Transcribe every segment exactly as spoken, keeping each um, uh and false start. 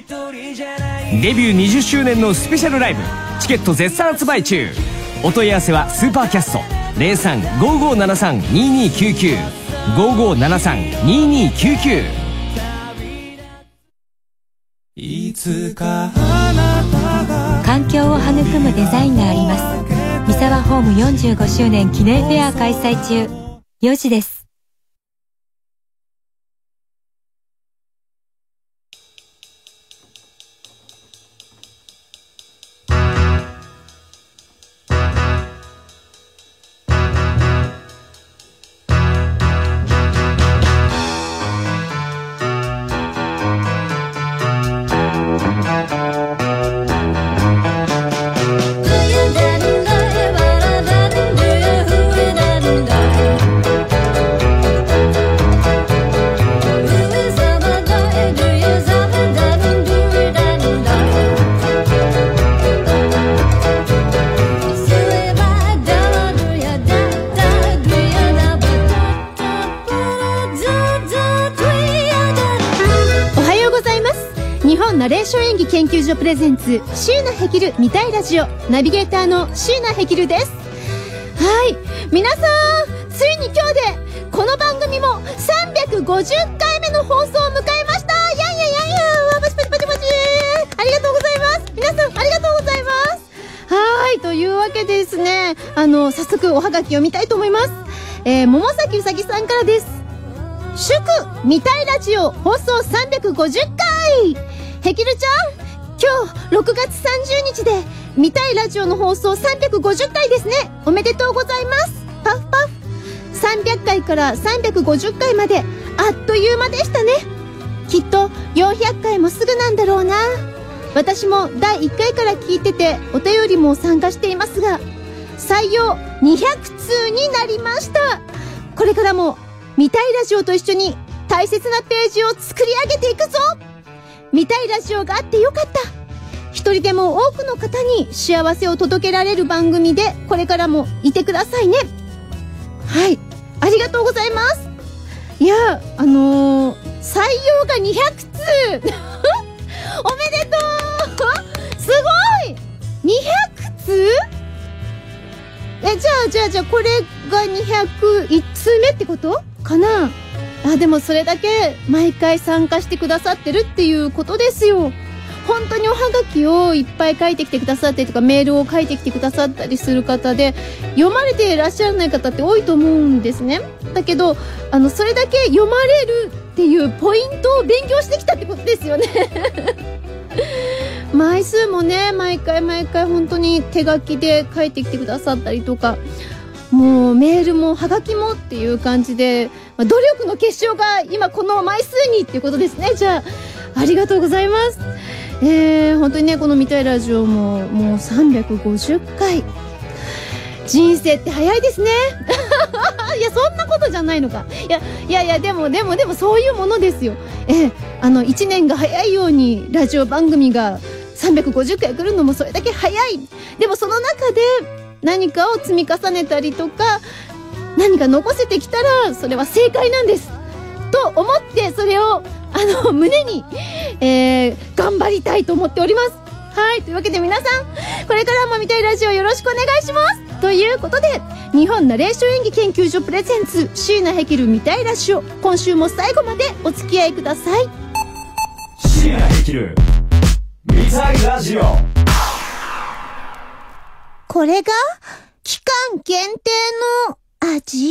デビューにじゅっしゅうねんのスペシャルライブチケット絶賛発売中。お問い合わせはスーパーキャスト ゼロさん ごーごーななさん にーにーきゅうきゅう ごーごーななさん にーにーきゅうきゅう。いつか環境を育むデザインがあります。三沢ホームよんじゅうごしゅうねん記念フェア開催中。よじです。 ナレーション演技研究所プレゼンツ椎名ヘキル見たいラジオ、ナビゲーターの椎名ヘキルです。はい、皆さん、ついに今日でこの番組もさんびゃくごじゅっかいめの放送を迎えました。やんややんや、パチパチパチパチ、ありがとうございます。皆さんありがとうございます。はい、というわけでですね、あの早速おはがきを見たいと思います。えー、桃崎うさぎさんからです。祝見たいラジオ放送さんびゃくごじゅっかい、ヘキルちゃん、今日ろくがつさんじゅうにちで見たいラジオの放送さんびゃくごじゅっかいですね。おめでとうございます。パフパフ。さんびゃっかいからさんびゃくごじゅっかいまであっという間でしたね。きっとよんひゃっかいもすぐなんだろうな。私もだいいっかいから聞いててお便りも参加していますが、採用にひゃくつうになりました。これからも見たいラジオと一緒に大切なページを作り上げていくぞ。見たいラジオがあってよかった。一人でも多くの方に幸せを届けられる番組でこれからもいてくださいね。はい、ありがとうございます。いや、あのー、採用がにひゃくつうおめでとう。すごい !にひゃくつう？え、じゃあじゃあじゃあこれがにひゃくいちつうめってことかな。あ、でもそれだけ毎回参加してくださってるっていうことですよ。本当におはがきをいっぱい書いてきてくださったりとか、メールを書いてきてくださったりする方で、読まれていらっしゃらない方って多いと思うんですね。だけど、あの、それだけ読まれるっていうポイントを勉強してきたってことですよね。枚数もね、毎回毎回本当に手書きで書いてきてくださったりとか、もうメールもはがきもっていう感じで、まあ、努力の結晶が今この枚数にっていうことですね。じゃあ、ありがとうございます。えー、本当にね、この見たいラジオももうさんびゃくごじゅっかい。人生って早いですね。いや、そんなことじゃないのか。いや、いやいや、でもでもでもそういうものですよ。えー、あの、いちねんが早いようにラジオ番組がさんびゃくごじゅっかい来るのもそれだけ早い。でもその中で何かを積み重ねたりとか、何か残せてきたらそれは正解なんですと思って、それをあの胸に、えー、頑張りたいと思っております。はい、というわけで皆さん、これからも見たいラジオよろしくお願いします。ということで、日本ナレーション演技研究所プレゼンツ椎名ヘキル見たいラジオ、今週も最後までお付き合いください。 椎名ヘキル見たいラジオ。 これが期間限定の味？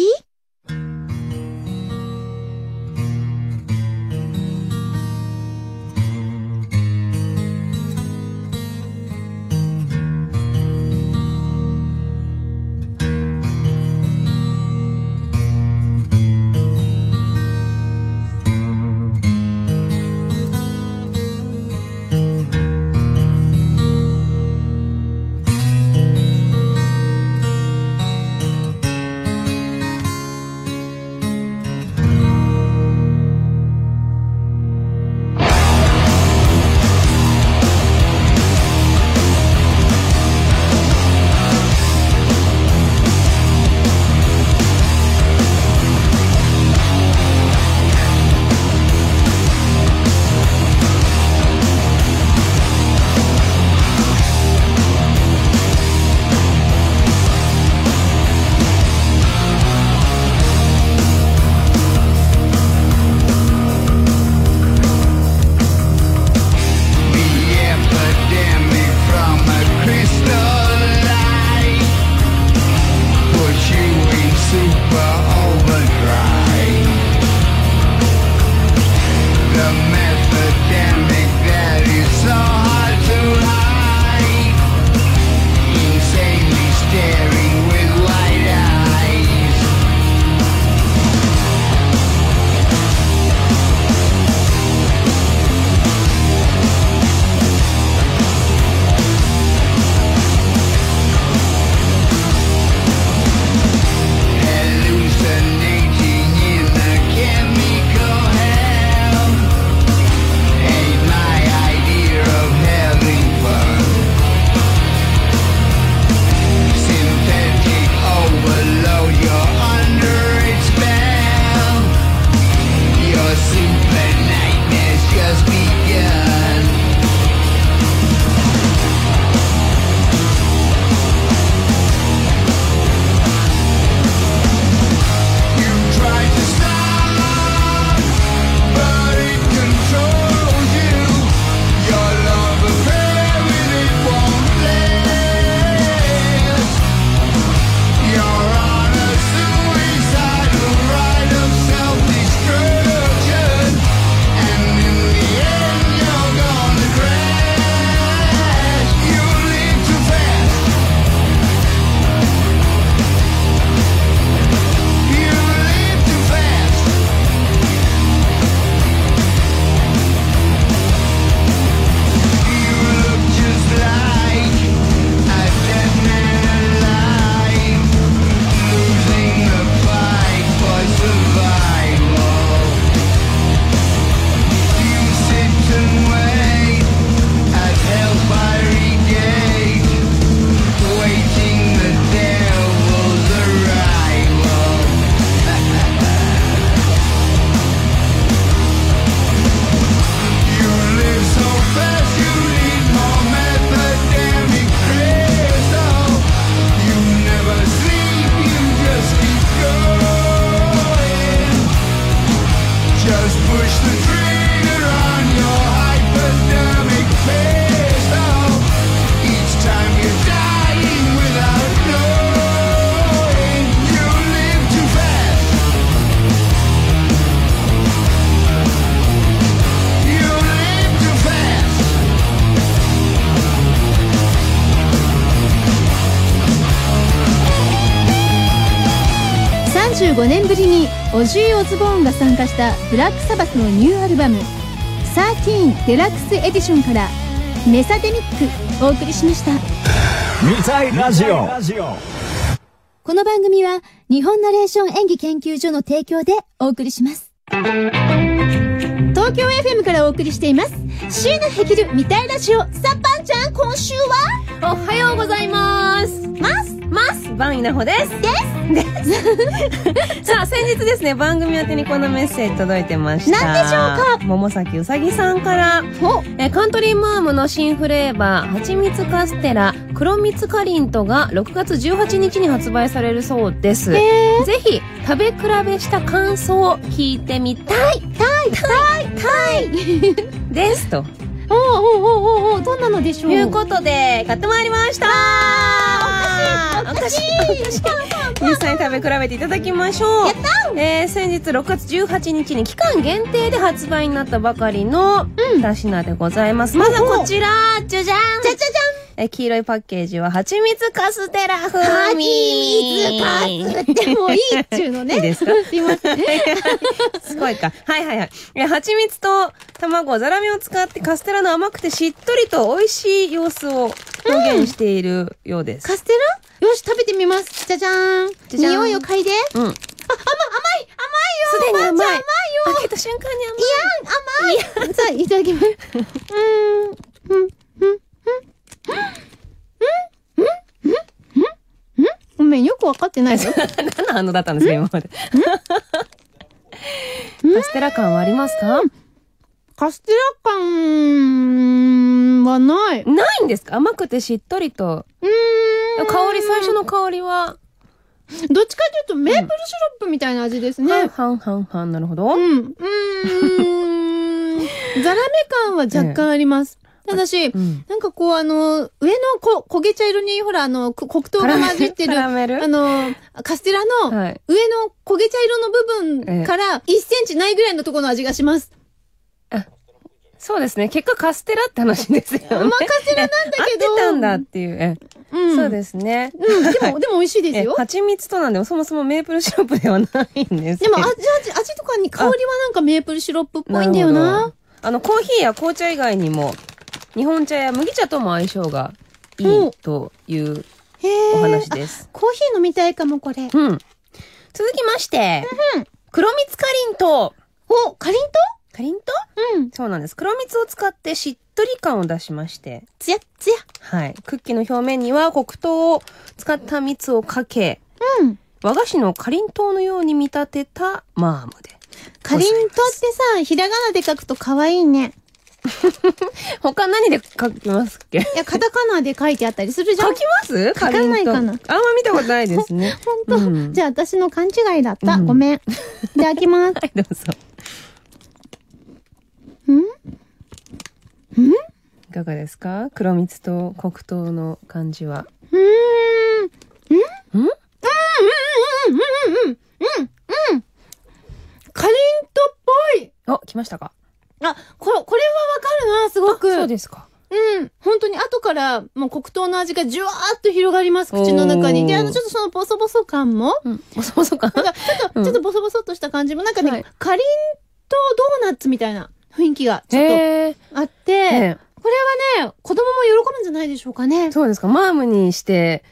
じゅうごねんぶりにオジー・オズボーンが参加したブラックサバスのニューアルバムじゅうさんデラックスエディションからメサデミックお送りしました。 見たいラジオ。 この番組は日本ナレーション演技研究所の提供でお送りします。東京 エフエム からお送りしています椎名ヘキル見たいラジオ。さっぱんちゃん、今週はおはようございますますますバンイナホですですですさあ先日ですね、番組宛てにこのメッセージ届いてました。 何でしょうか。 桃崎うさぎさんからえカントリーマームの新フレーバーはちみつカステラ黒蜜かりんとがろくがつじゅうはちにちに発売されるそうです。ぜひ食べ比べした感想を聞いてみたいたいたいたいですとおおおおおお、どんなのでしょう。 いうことで買ってまいりました。 あーおかしいおかしい実際に食べ比べていただきましょう。 やったー、 えー、先日ろくがつじゅうはちにちに期間限定で発売になったばかりの二品でございます。まずはこちら、じゃじゃんじゃじゃじゃん。 え黄色いパッケージははちみつカステラ風味。 はちみつカステラもういいっちゅうのね。 いいですかすいません。 すごいか。はいはいはい。え、蜂蜜と卵、ザラメを使ってカステラの甘くてしっとりと美味しい様子を表現しているようです。 カステラ？よし、食べてみます。じゃじゃーん。 じゃじゃん匂いを嗅いで。 うん。あ、 甘い、甘い、 すでに甘い。 甘いよ。甘いよ。 開けた瞬間にいや、甘い。さあ、いただきます。うーん、うん、うん、うん、うん、うん、うん、うん、ごめん、よくわかってないよ。 何の反応だったんですか、今まで。カステラ感はありますか？ カステラ感はない。 ないんですか？甘くてしっとりと。 うーん。 香り、最初の香りはどっちかというとメープルシロップみたいな味ですね。 半々半々、なるほど。 うん。うーん。ザラメ感は若干あります。ただし、うん、なんかこうあの、上のこ焦げ茶色にほらあの、黒糖が混じってる、あの、カステラの上の焦げ茶色の部分からいっセンチないぐらいのところの味がします。 あ、そうですね。結果カステラって話ですよね。 まあカステラなんだけど。 合ってたんだっていう。うん、そうですね。 うん、でも、でも美味しいですよ。 蜂蜜となんで、そもそもメープルシロップではないんです。 でも味、味、味とかに香りはなんかメープルシロップっぽいんだよな。 あの、コーヒーや紅茶以外にも、日本茶や麦茶とも相性がいいというお話です。 コーヒー飲みたいかも、これ。うん。 続きまして、うん、黒蜜かりんとう。 お、かりんとう？ かりんとう？うん。 そうなんです。黒蜜を使ってしっとり感を出しまして。 つやつや。 はい。クッキーの表面には黒糖を使った蜜をかけ、うん。和菓子のかりんとうのように見立てたマームで。 かりんとうってさ、ひらがなで書くと可愛いね。 他何で書きますっけ？いや、カタカナで書いてあったりするじゃん。 書きます？ 書かないかな。あんま見たことないですね。 ほんと、うん、じゃあ私の勘違いだった。うん、ごめん。いただきます。 はい、どうぞ。 ん？ん？ いかがですか？黒蜜と黒糖の感じは。 うーん。ん？ん？うんうんうんうんうんうんうん。かりんとうっぽい。 あ、来ましたか？ あ、これ、これはわかるな、すごく。 そうですか。 うん。本当に後からもう黒糖の味がじゅわーっと広がります、口の中に。で、あの、ちょっとそのボソボソ感も。 うん。ボソボソ感なんか、ちょっと、うん、ちょっとボソボソっとした感じも、なんかね、はい、かりんとうドーナツみたいな雰囲気がちょっとあって、これはね、子供も喜ぶんじゃないでしょうかね。 そうですか。マームにして、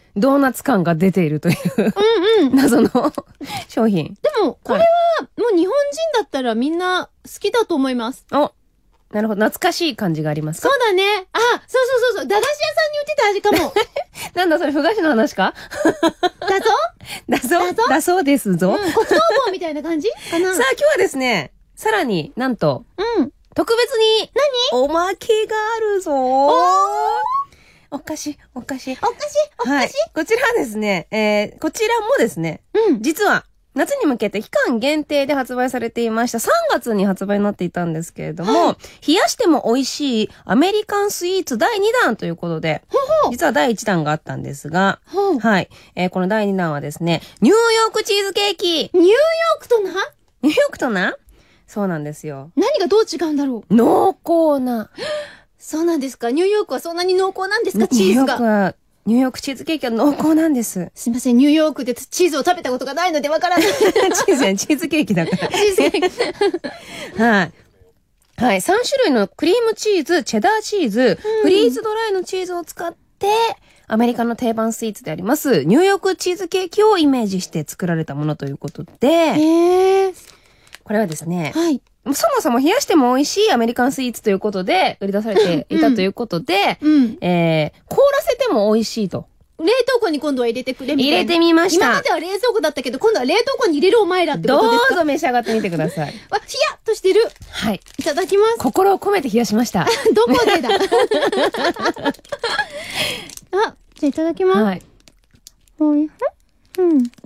ドーナツ感が出ているという。うんうん。謎の商品。 でも、これは、もう日本人だったらみんな好きだと思います。 お、なるほど。懐かしい感じがありますか？ そうだね。あ、そうそうそうそう。駄菓子屋さんに売ってた味かも。 なんだそれ、ふ菓子の話か？ だぞだぞだそうですぞ。 うん、黒糖棒みたいな感じかな。 さあ、今日はですね、さらになんと、うん。特別に、 何？ おまけがあるぞー。おお菓子、お菓子。 お菓子、お菓子、はい、 こちらですね、えー、こちらもですね、うん、実は、夏に向けて期間限定で発売されていました。さんがつに発売になっていたんですけれども、はい、冷やしても美味しいアメリカンスイーツだいにだんということで、ほほ実はだいいちだんがあったんですが、はい、えー、このだいにだんはですね、ニューヨークチーズケーキ。 ニューヨークとな？ ニューヨークとな？そうなんですよ。 何がどう違うんだろう？ 濃厚な。 そうなんですか。ニューヨークはそんなに濃厚なんですか？チーズが。 ニューヨークはニューヨークチーズケーキは濃厚なんです。 すいません、ニューヨークでチーズを食べたことがないのでわからない。チーズやチーズケーキだから。チーズケーキ。はい。はい。さん種類のクリームチーズ、チェダーチーズ、うん、フリーズドライのチーズを使って、アメリカの定番スイーツであります、ニューヨークチーズケーキをイメージして作られたものということで、 へー。 これはですね、 はい。 そもそも冷やしても美味しいアメリカンスイーツということで、売り出されていたということで、 うんうん、 えー、凍らせても美味しいと。 冷凍庫に今度は入れてくれみたいな。 入れてみました。 今までは冷蔵庫だったけど、今度は冷凍庫に入れるお前らってことですか？ どうぞ召し上がってみてください。 わ、ひやっとしてる。 はい。 いただきます。 心を込めて冷やしました。 どこでだあ、じゃあいただきます。 はい。 おい、んうん。ん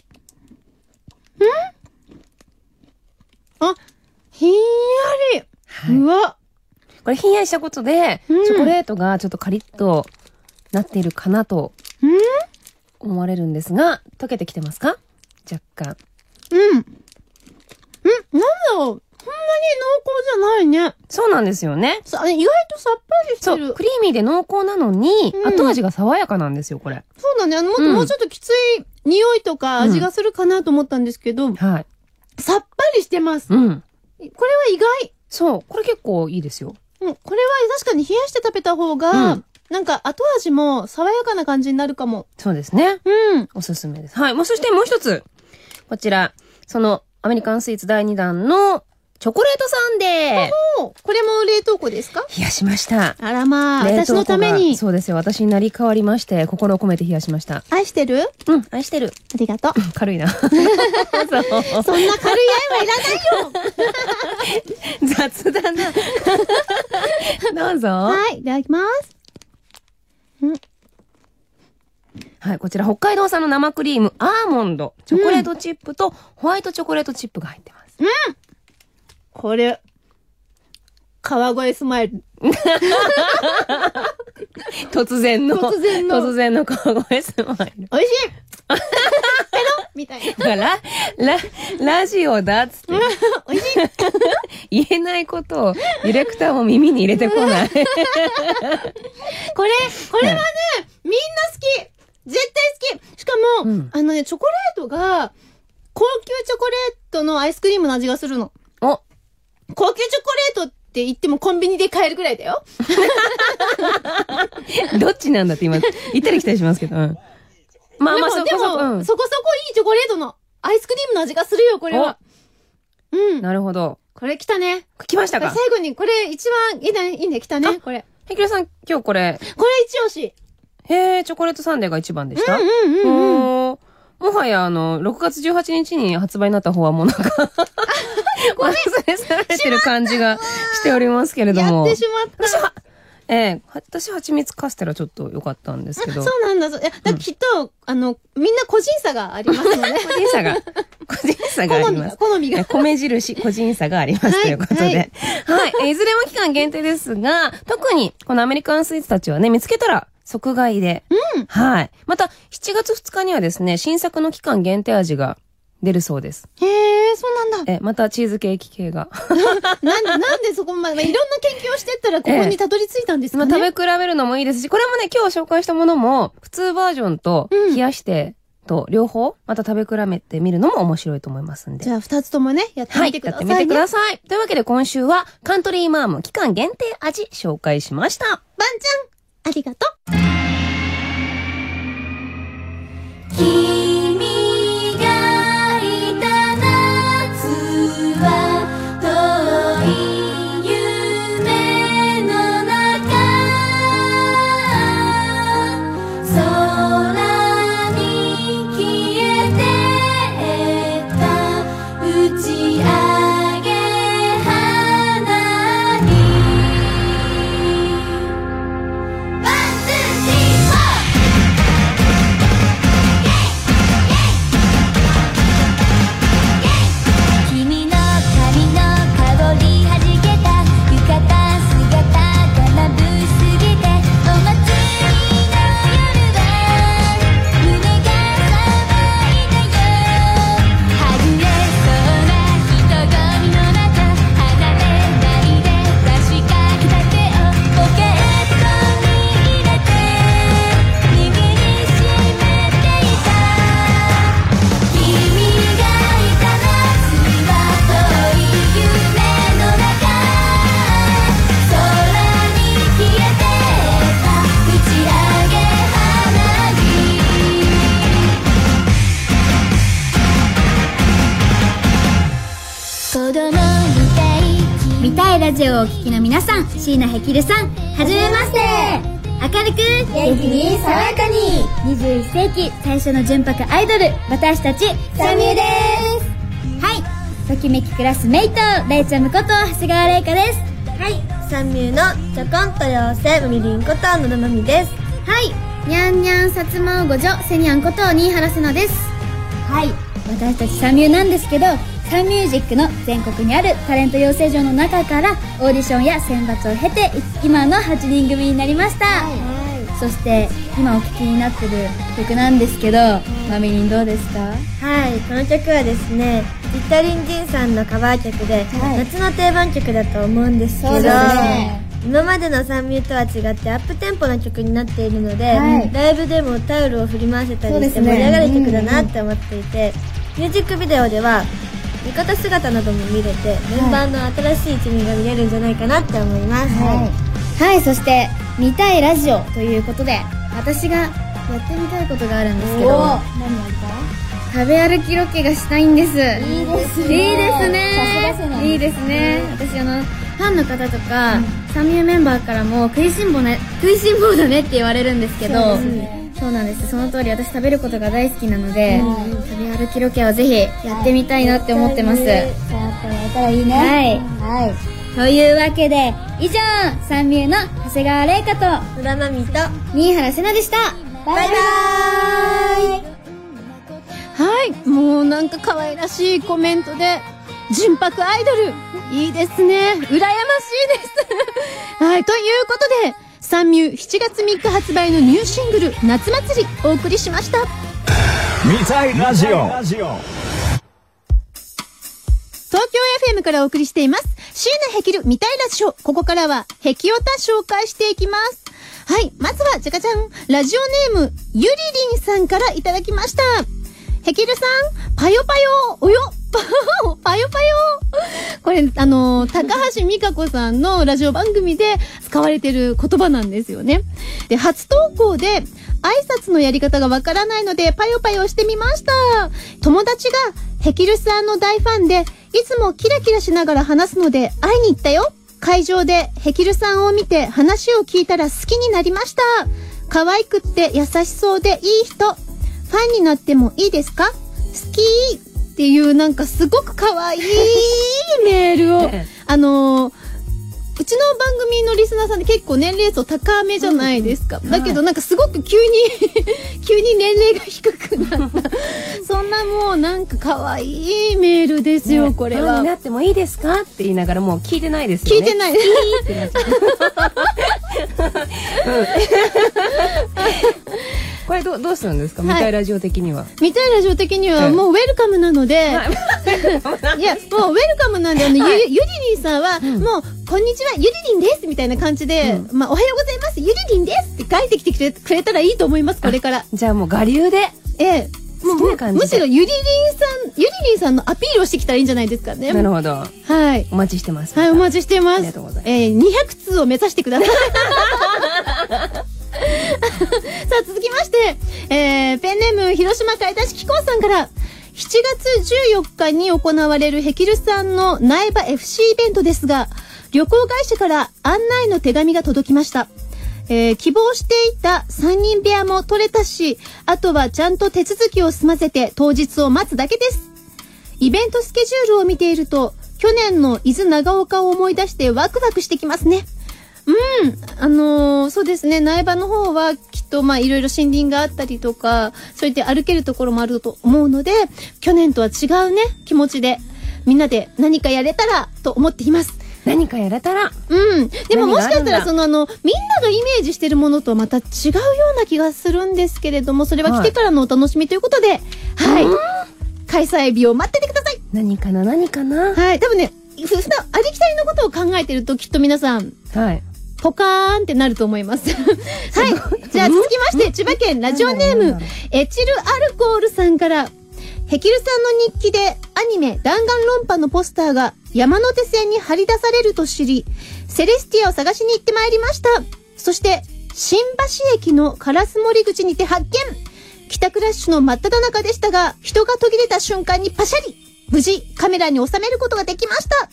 あ、ひんやり。はい、うわ。 これひんやりしたことで、うん、チョコレートがちょっとカリッとなっているかなと思われるんですが、溶けてきてますか？若干。 うん。んなんだろう。そんなに濃厚じゃないね。 そうなんですよね。 さ、意外とさっぱりしてる。 そう、クリーミーで濃厚なのに、うん、後味が爽やかなんですよ、これ。 そうだね。あの、もっと、うん、もうちょっときつい匂いとか味がするかなと思ったんですけど、うん、 はい。 さっぱりしてます。 うん。 これは意外。 そう、これ結構いいですよ。 うん、これは確かに冷やして食べた方が、うん、なんか後味も爽やかな感じになるかも。 そうですね。 うん。 おすすめです。はい。もうそしてもう一つ。こちら、そのアメリカンスイーツだいに弾のチョコレートサンデー。これも冷凍庫ですか？ 冷やしました。 あらまあ、私のために。 そうですよ。私になり変わりまして、心を込めて冷やしました。 愛してる？ うん、愛してる。 ありがとう。 軽いな。そんな軽い愛はいらないよ。雑だな。どうぞ。 はい、いただきます。うん。 はい、こちら北海道産の生クリーム、アーモンド、チョコレートチップとホワイトチョコレートチップが入ってます。 うん。これ、川越スマイル。 突然の、 突然の、 突然の川越スマイル。 美味しいペロみたいな。 だから、ラ、ラジオだっつって。 美味しい。言えないことを、ディレクターも耳に入れてこない。これ、 これはね、みんな好き絶対好きしかも、うん、あのね、チョコレートが、高級チョコレートのアイスクリームの味がするの。 お高級チョコレートって言ってもコンビニで買えるぐらいだよ。 どっちなんだって今、行ったり来たりしますけど。うん、まあまあ、そこそこ、 うん、そこそこいいチョコレートのアイスクリームの味がするよ、これは。うん。 なるほど。 これ来たね。 来ましたか？ 最後に、これ一番いいね、いいね、来たね、これ。 へきらさん、今日これ。 これ一押し。 へえ、チョコレートサンデーが一番でした？ うんうんうん、うん。 もはや、あの、ろくがつじゅうはちにちに発売になった方はもうなんか、忘れ去られてる感じがしておりますけれども。 やってしまった。 私は、ええー、私、蜂蜜カステラちょっと良かったんですけど。 そうなんだ。いや、だきっと、うん、あの、みんな個人差がありますので。 個人差が、個人差があります。 好みが。好みが。 米印、個人差があります、はい、ということで。はい。はい、いずれも期間限定ですが、特に、このアメリカンスイーツたちはね、見つけたら、即買いで。 うん。 はい。また、しちがつふつかにはですね、新作の期間限定味が出るそうです。 へえ、そうなんだ。 え、またチーズケーキ系が。 なんで、なんでそこまで、まあ、いろんな研究をしてったらここにたどり着いたんですかね。 まあ、食べ比べるのもいいですし、これもね、今日紹介したものも、普通バージョンと冷やしてと両方、また食べ比べてみるのも面白いと思いますんで。 じゃあ、二つともね、やってみてください、ね。 はい、やってみてください。というわけで今週は、カントリーマーム期間限定味紹介しました。ばんちゃん、ありがとう。 君がいた夏は遠い夢の中空に消えてった打ち上げ花火バンジジオをお聞きの皆さん、椎名ヘキルさん、はじめまして。明るく元気に爽やかににじゅういっせいき最初の純白アイドル、私たちサミュです。はい、ときめきクラスメイトレイちゃむこと長谷川玲香です。 はい、サミュのちょこんと妖精みりんこと野田まみです。 はい、にゃんにゃんさつまおご女セニャンこと新原せなです。はい、私たちサミュなんですけど、サンミュージックの全国にあるタレント養成所の中からオーディションや選抜を経て今のはちにん組になりました。はい、そして今お聴きになってる曲なんですけど、まみりんどうですか？ はい、この曲はですね、リッタリンジンさんのカバー曲で、はい、夏の定番曲だと思うんですけど、そうですね、今までのサンミューとは違ってアップテンポな曲になっているので、はい、ライブでもタオルを振り回せたりして盛り上がる曲だなって思っていて、ミュージックビデオでは浴衣姿なども見れて、メンバーの新しい一面が見れるんじゃないかなって思います。 はい、はい、そして見たいラジオということで、私がやってみたいことがあるんですけど、何やりたい？食べ歩きロケがしたいんです。いいですね。いいですね。いいですね。私あのファンの方とか、うん、サミューメンバーからも食いしん坊ね、食いしん坊だねって言われるんですけど、そうですね。そうなんです。その通り私食べることが大好きなので、うん、食べ歩きロケをぜひやってみたいなって思ってます。はい、やったらいいね。はい。はい。というわけで、以上、サンミューの長谷川玲香と野田まみと新原せなでした。バイバーイ。 はい、もうなんか可愛らしいコメントで、純白アイドル、いいですね。羨ましいです。はい、ということで、サンミューしちがつみっか発売のニューシングル夏祭りお送りしました。 見たいラジオ、東京エフエム からお送りしています椎名ヘキル見たいラジオ。ここからはヘキオタ紹介していきます。はい、まずはじゃかちゃん、ラジオネームゆりりんさんからいただきました。ヘキルさん、パヨパヨおよパヨパヨこれ、あの、高橋美香子さんのラジオ番組で使われてる言葉なんですよね。で、初投稿で、挨拶のやり方がわからないので、パヨパヨしてみました。友達が、ヘキルさんの大ファンで、いつもキラキラしながら話すので、会いに行ったよ。会場で、ヘキルさんを見て話を聞いたら好きになりました。可愛くって優しそうでいい人。ファンになってもいいですか？好きっていうなんかすごく可愛いメールを、あのー、うちの番組のリスナーさんで結構年齢層高めじゃないですか。うん、だけどなんかすごく急に、急に年齢が低くなった。そんなもうなんか可愛いメールですよ、ね、これは。 ファンになってもいいですかって言いながらもう聞いてないですよね。 聞いてないです。ってなっちゃう。 これどう、どうするんですか、はい、見たいラジオ的には。 見たいラジオ的にはもうウェルカムなので、はい、いや、もうウェルカムなんで、あの、はい、ゆ, ゆりりんさんは、うん、もう、こんにちは、ゆりりんですみたいな感じで、うん、まあ、おはようございます、ゆりりんですって書いてきてく れ, くれたらいいと思います、これから。 じゃあもう我流で。 ええ。もう、むしろゆりりんさん、ゆりりんさんのアピールをしてきたらいいんじゃないですかね。 なるほど。 はい。 お待ちしてます。 はい、お待ちしてます。ありがとうございます。 えー、にひゃくつうを目指してください。さあ続きまして、えー、ペンネーム広島海田市紀行さんから、しちがつじゅうよっかに行われるヘキルさんの苗場 エフシー イベントですが、旅行会社から案内の手紙が届きました。えー、希望していたさんにん部屋も取れたし、あとはちゃんと手続きを済ませて当日を待つだけです。イベントスケジュールを見ていると、去年の伊豆長岡を思い出してワクワクしてきますね。うん、あのー、そうですね、苗場の方はきっとまあいろいろ森林があったりとか、そういって歩けるところもあると思うので、去年とは違うね、気持ちで、みんなで何かやれたらと思っています。 何かやれたら。 うん。でももしかしたらそのあの、みんながイメージしてるものとはまた違うような気がするんですけれども、それは来てからのお楽しみということで、はい。はい、開催日を待っててください。 何かな何かな。 はい。多分ね、普段ありきたりのことを考えてるときっと皆さん、 はい。 ポカーンってなると思います。はい。じゃあ続きまして、千葉県ラジオネーム、エチルアルコールさんから、ヘキルさんの日記でアニメ弾丸論破のポスターが山手線に張り出されると知り、セレスティアを探しに行ってまいりました。そして、新橋駅の烏森口にて発見。帰宅ラッシュの真っ只中でしたが、人が途切れた瞬間にパシャリ。無事カメラに収めることができました。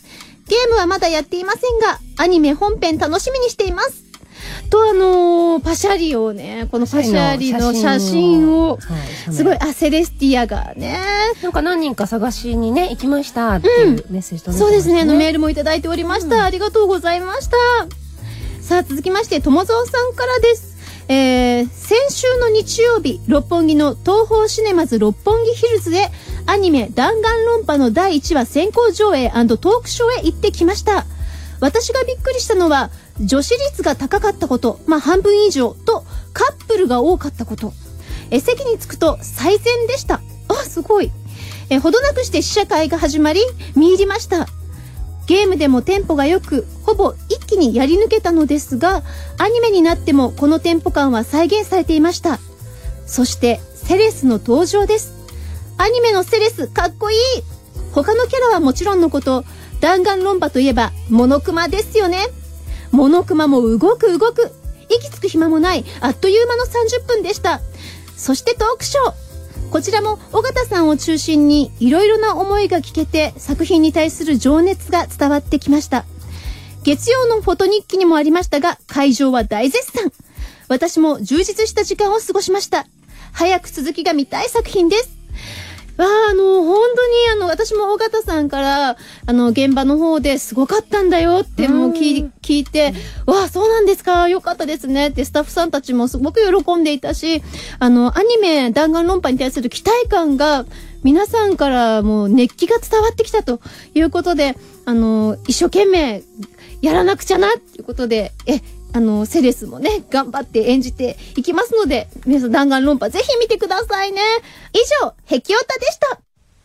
ゲームはまだやっていませんが、アニメ本編楽しみにしています。と、あのー、パシャリをね、このパシャリの写真を、すごい、あ、セレスティアがね、 なんか何人か探しにね、行きましたっていうメッセージと、 ね、うん、そうですね、あのメールもいただいておりました。うん、ありがとうございました。さあ、続きまして、友蔵さんからです。えー、先週の日曜日、六本木の東宝シネマズ六本木ヒルズで、アニメ弾丸論破のだいいちわ先行上映&トークショーへ行ってきました。私がびっくりしたのは、女子率が高かったこと、まあ半分以上と、カップルが多かったこと。え、席に着くと最善でした。あ、すごい。え、ほどなくして試写会が始まり、見入りました。ゲームでもテンポが良く、ほぼ一気にやり抜けたのですが、アニメになってもこのテンポ感は再現されていました。そして、セレスの登場です。アニメのセレス、かっこいい。他のキャラはもちろんのこと、弾丸論破といえば、モノクマですよね。モノクマも動く動く。息つく暇もない、あっという間のさんじゅっぷんでした。そしてトークショー。こちらも尾形さんを中心にいろいろな思いが聞けて作品に対する情熱が伝わってきました。月曜のフォト日記にもありましたが、会場は大絶賛。私も充実した時間を過ごしました。早く続きが見たい作品です。わあ、あの、本当にあの、私も尾形さんから、あの、現場の方ですごかったんだよってもう聞い、聞いて、わあ、そうなんですか、よかったですねってスタッフさんたちもすごく喜んでいたし、あの、アニメ弾丸論破に対する期待感が、皆さんからもう熱気が伝わってきたということで、あの、一生懸命やらなくちゃなっていうことで、え、あの、セレスもね、頑張って演じていきますので、皆さん弾丸論破ぜひ見てくださいね。以上、ヘキオタでした。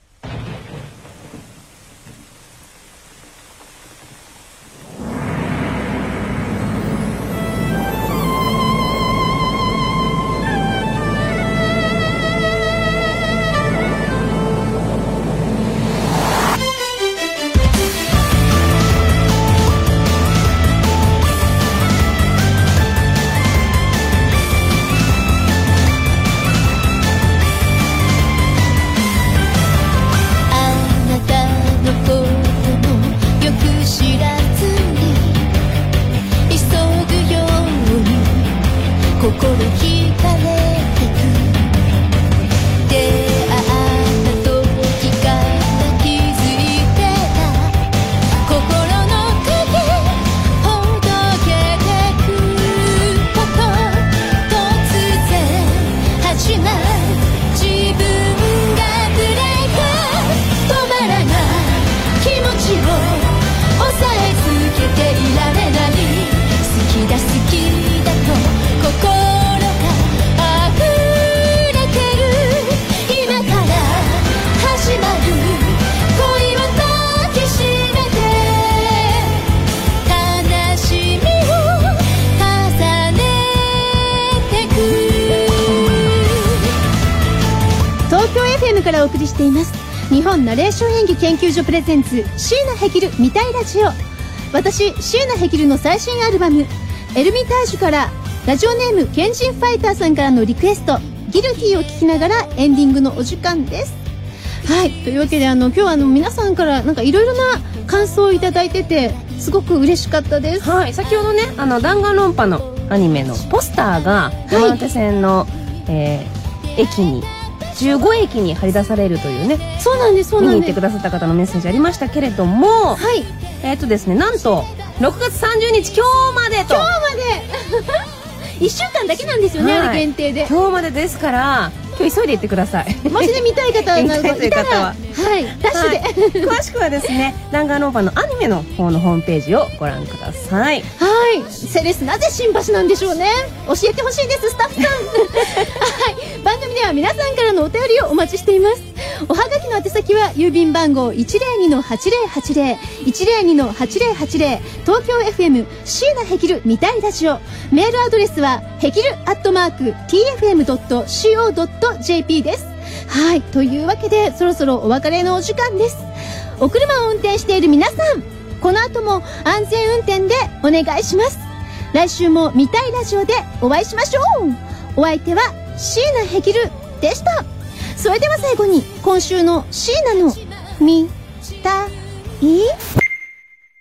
からお送りしています日本ナレーション演技研究所プレゼンツ椎名ヘキル見たいラジオ。私椎名ヘキルの最新アルバムエルミタージュからラジオネームケンジンファイターさんからのリクエストギルティを聴きながらエンディングのお時間です。はい、というわけであの今日はあの皆さんからなんかいろいろな感想をいただいててすごく嬉しかったです。 はい、先ほどねあの弾丸論破のアニメのポスターが山手線の、はいえー、駅にじゅうごえきに貼り出されるというね。 そうなんですそうなんです。 見に行ってくださった方のメッセージありましたけれども、 はい、 えっとですねなんとろくがつさんじゅうにち今日までと今日までいっしゅうかんだけなんですよね、はい、あれ限定で今日までですから今日急いで行ってください。 もしね見たい方がいたらという方ははいダッシュで、 はい、詳しくはですね弾丸論破のアニメの方のホームページをご覧ください。 はいセレスなぜ新橋なんでしょうね。教えてほしいですスタッフさんはい番組では皆さんからのお便りをお待ちしています。おはがきの宛先は郵便番号 いちまるにのはちぜろはちぜろ いちまるにのはちぜろはちぜろ東京 エフエム 椎名ヘキル見たいラジオ。メールアドレスはヘキルアットマーク ティーエフエムドットシーオードットジェーピー です。はいというわけでそろそろお別れのお時間です。お車を運転している皆さんこの後も安全運転でお願いします。来週も見たいラジオでお会いしましょう。お相手は椎名ヘキルでした。それでは最後に今週の椎名の見たい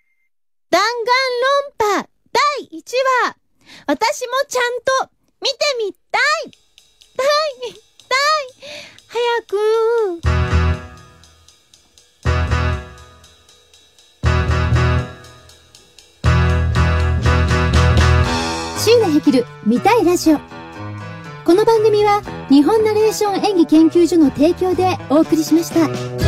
いちわ。私もちゃんと見てみたい。たい、たい。早く。椎名ヘキル見たいラジオ。この番組は日本ナレーション演技研究所の提供でお送りしました。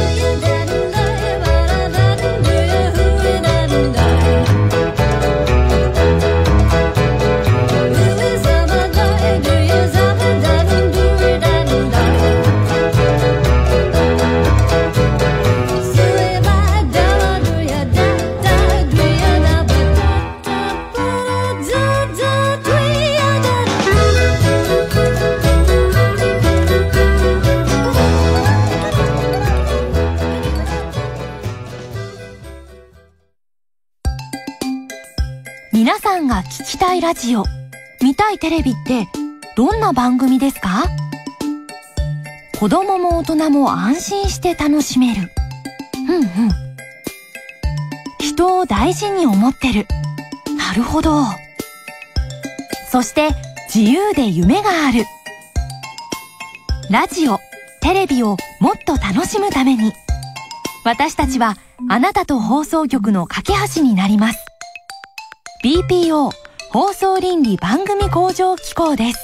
皆さんが聞きたいラジオ、見たいテレビってどんな番組ですか？子供も大人も安心して楽しめる。うんうん。人を大事に思ってる。なるほど。そして自由で夢がある。ラジオ、テレビをもっと楽しむために、私たちはあなたと放送局の架け橋になります。ビーピーオー 放送倫理番組向上機構です。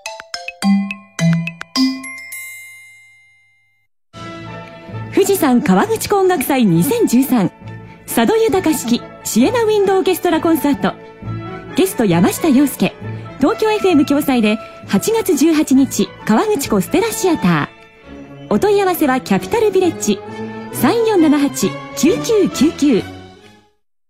富士山川口湖音楽祭にせんじゅうさん佐渡豊式シエナウィンドオーケストラコンサート。ゲスト山下洋介。東京 エフエム 共催ではちがつじゅうはちにち川口湖ステラシアター。お問い合わせはキャピタルビレッジ さんよんななはちきゅうきゅうきゅうきゅう